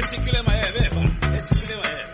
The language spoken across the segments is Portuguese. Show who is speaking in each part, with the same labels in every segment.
Speaker 1: Esse clima é, mesmo? Esse clima é.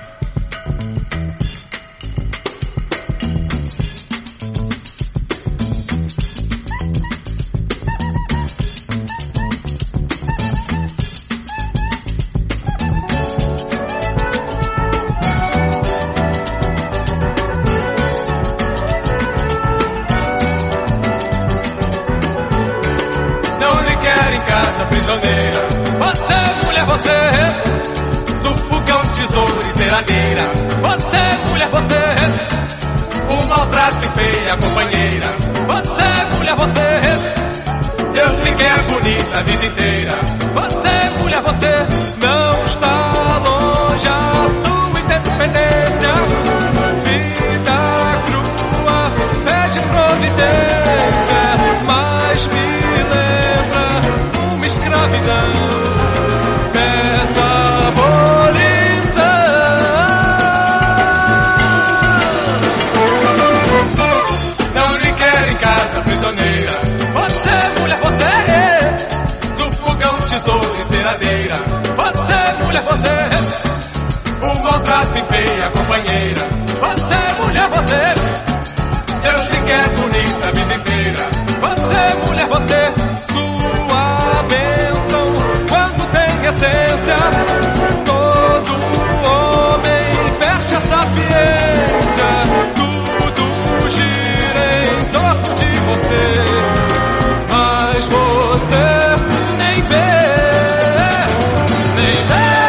Speaker 2: Prisioneira, você, mulher, você, do fogão, tesouro e ceradeira. Você, mulher, você, o maltrato e feia companheira. Você, mulher, você, Deus lhe quer bonita a vida inteira. Você, mulher, você, não está longe a sua independência. Vida crua, pede providência, mas me dessa abolição. Não lhe quer em casa, prisioneira. Você, mulher, você, do fogão, tesouro e ceradeira. Você, mulher, você, o maltrato e feia companheira. Você, mulher, você, Deus lhe quer bonita a vida inteira. Você, mulher, você, essência, todo homem perde a sapiência, tudo gira em torno de você, mas você nem vê, nem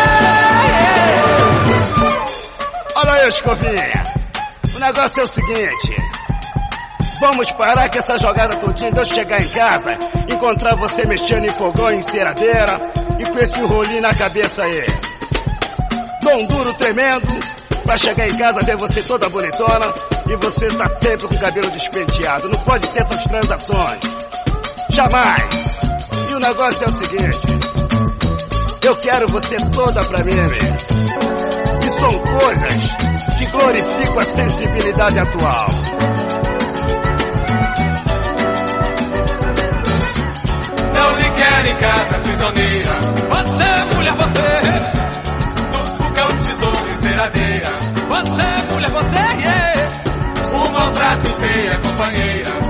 Speaker 2: vê.
Speaker 3: Olha aí, escovinha, o negócio é o seguinte: vamos parar com essa jogada todinha de eu chegar em casa, encontrar você mexendo em fogão e enceradeira e com esse rolinho na cabeça aí. Dou um duro tremendo pra chegar em casa, ver você toda bonitona e você tá sempre com o cabelo despenteado. Não pode ter essas transações. Jamais. E o negócio é o seguinte: eu quero você toda pra mim mesmo. E são coisas que glorificam a sensibilidade atual.
Speaker 2: Não lhe quer em casa, prisioneira. Você, mulher, você, do fogão, tesouro e ceradeira. Você, mulher, você, o maltrato e feia companheira.